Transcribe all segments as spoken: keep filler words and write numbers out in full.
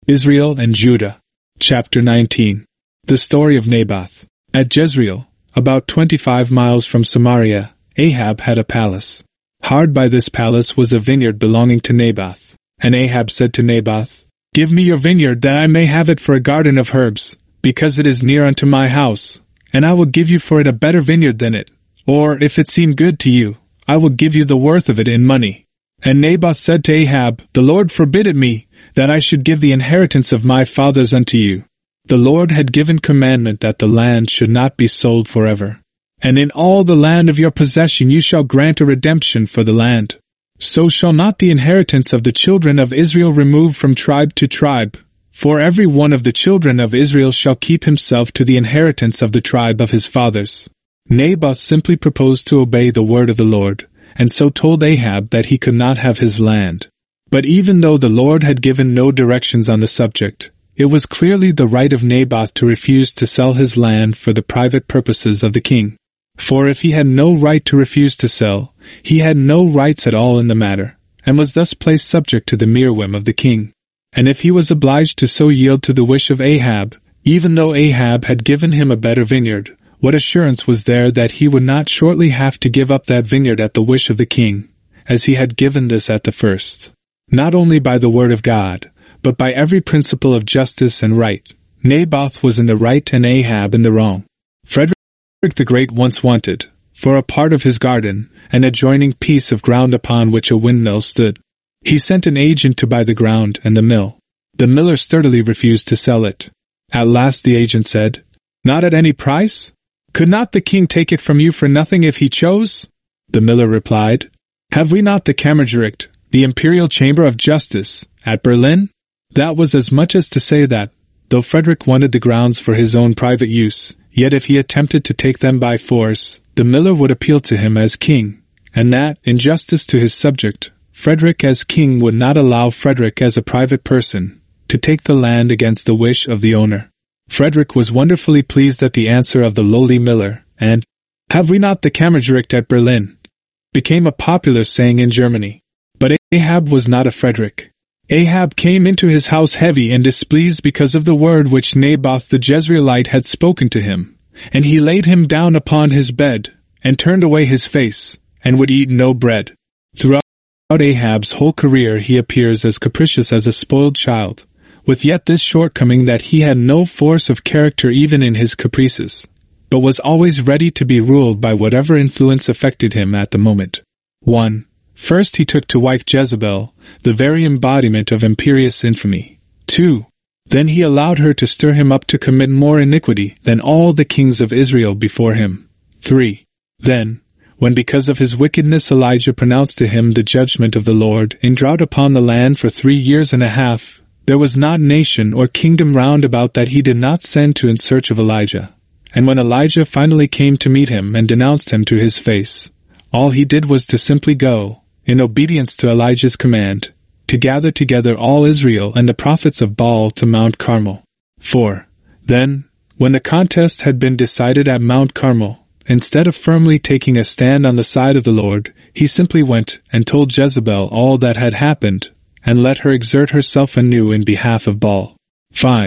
Israel and Judah. Chapter nineteen. The story of Naboth. At Jezreel, about twenty-five miles from Samaria, Ahab had a palace. Hard by this palace was a vineyard belonging to Naboth. And Ahab said to Naboth, "Give me your vineyard that I may have it for a garden of herbs, because it is near unto my house, and I will give you for it a better vineyard than it. Or, if it seem good to you, I will give you the worth of it in money." And Naboth said to Ahab, "The Lord forbid it me, that I should give the inheritance of my fathers unto you." The Lord had given commandment that the land should not be sold forever. "And in all the land of your possession you shall grant a redemption for the land. So shall not the inheritance of the children of Israel remove from tribe to tribe, for every one of the children of Israel shall keep himself to the inheritance of the tribe of his fathers." Naboth simply proposed to obey the word of the Lord, and so told Ahab that he could not have his land. But even though the Lord had given no directions on the subject, it was clearly the right of Naboth to refuse to sell his land for the private purposes of the king. For if he had no right to refuse to sell, he had no rights at all in the matter, and was thus placed subject to the mere whim of the king. And if he was obliged to so yield to the wish of Ahab, even though Ahab had given him a better vineyard, what assurance was there that he would not shortly have to give up that vineyard at the wish of the king, as he had given this at the first? Not only by the word of God, but by every principle of justice and right, Naboth was in the right and Ahab in the wrong. Frederick the Great once wanted, for a part of his garden, an adjoining piece of ground upon which a windmill stood. He sent an agent to buy the ground and the mill. The miller sturdily refused to sell it. At last the agent said, "Not at any price? Could not the king take it from you for nothing if he chose?" The miller replied, "Have we not the Kammergericht, the imperial chamber of justice, at Berlin?" That was as much as to say that, though Frederick wanted the grounds for his own private use, yet if he attempted to take them by force, the miller would appeal to him as king, and that, in justice to his subject, Frederick as king would not allow Frederick as a private person to take the land against the wish of the owner. Frederick was wonderfully pleased at the answer of the lowly miller, and, "Have we not the Kammergericht at Berlin?" became a popular saying in Germany. But Ahab was not a Frederick. Ahab came into his house heavy and displeased because of the word which Naboth the Jezreelite had spoken to him, and he laid him down upon his bed, and turned away his face, and would eat no bread. Throughout Ahab's whole career he appears as capricious as a spoiled child, with yet this shortcoming that he had no force of character even in his caprices, but was always ready to be ruled by whatever influence affected him at the moment. one. First he took to wife Jezebel, the very embodiment of imperious infamy. two. Then he allowed her to stir him up to commit more iniquity than all the kings of Israel before him. three. Then, when because of his wickedness Elijah pronounced to him the judgment of the Lord in drought upon the land for three years and a half, there was not nation or kingdom round about that he did not send to in search of Elijah. And when Elijah finally came to meet him and denounced him to his face, all he did was to simply go, in obedience to Elijah's command, to gather together all Israel and the prophets of Baal to Mount Carmel. four. Then, when the contest had been decided at Mount Carmel, instead of firmly taking a stand on the side of the Lord, he simply went and told Jezebel all that had happened, and let her exert herself anew in behalf of Baal. five.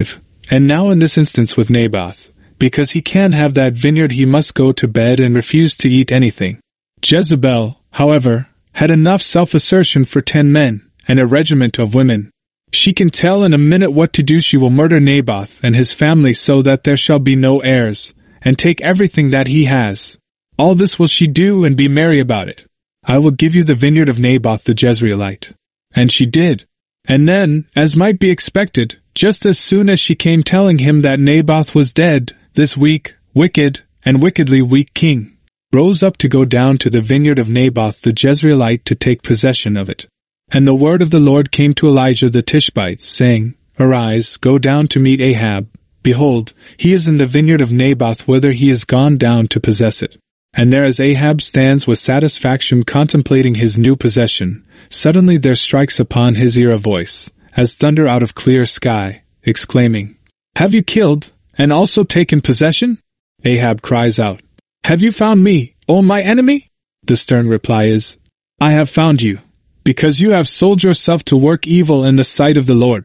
And now in this instance with Naboth, because he can't have that vineyard he must go to bed and refuse to eat anything. Jezebel, however, had enough self-assertion for ten men, and a regiment of women. She can tell in a minute what to do. She will murder Naboth and his family so that there shall be no heirs, and take everything that he has. All this will she do and be merry about it. I will give you the vineyard of Naboth the Jezreelite. And she did. And then, as might be expected, just as soon as she came telling him that Naboth was dead, this weak, wicked, and wickedly weak king rose up to go down to the vineyard of Naboth the Jezreelite to take possession of it. And the word of the Lord came to Elijah the Tishbite, saying, "Arise, go down to meet Ahab. Behold, he is in the vineyard of Naboth whither he is gone down to possess it." And there as Ahab stands with satisfaction contemplating his new possession, suddenly there strikes upon his ear a voice, as thunder out of clear sky, exclaiming, "Have you killed, and also taken possession?" Ahab cries out, "Have you found me, O my enemy?" The stern reply is, "I have found you, because you have sold yourself to work evil in the sight of the Lord."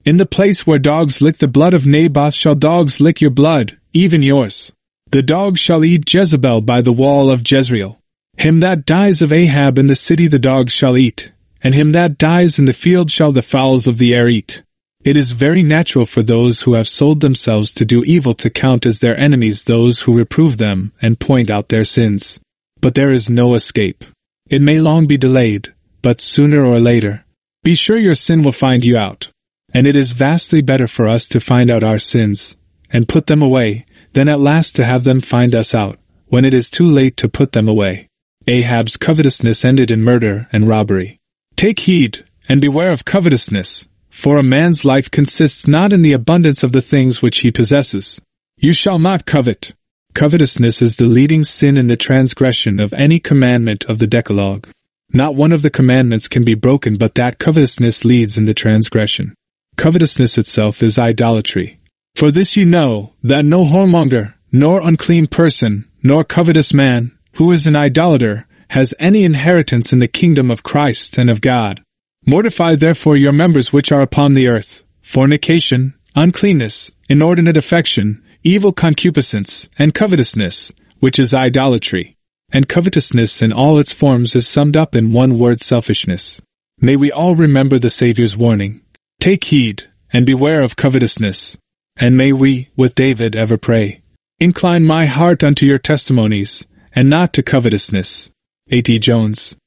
In the place where dogs lick the blood of Naboth shall dogs lick your blood, even yours. The dogs shall eat Jezebel by the wall of Jezreel. Him that dies of Ahab in the city the dogs shall eat, and him that dies in the field shall the fowls of the air eat. It is very natural for those who have sold themselves to do evil to count as their enemies those who reprove them and point out their sins. But there is no escape. It may long be delayed, but sooner or later. Be sure your sin will find you out. And it is vastly better for us to find out our sins, and put them away, than at last to have them find us out, when it is too late to put them away. Ahab's covetousness ended in murder and robbery. Take heed, and beware of covetousness, for a man's life consists not in the abundance of the things which he possesses. You shall not covet. Covetousness is the leading sin in the transgression of any commandment of the Decalogue. Not one of the commandments can be broken but that covetousness leads in the transgression. Covetousness itself is idolatry. For this you know, that no whoremonger, nor unclean person, nor covetous man, who is an idolater, has any inheritance in the kingdom of Christ and of God. Mortify therefore your members which are upon the earth, fornication, uncleanness, inordinate affection, evil concupiscence, and covetousness, which is idolatry. And covetousness in all its forms is summed up in one word: selfishness. May we all remember the Saviour's warning. Take heed, and beware of covetousness. And may we, with David, ever pray, incline my heart unto your testimonies, and not to covetousness. A T Jones.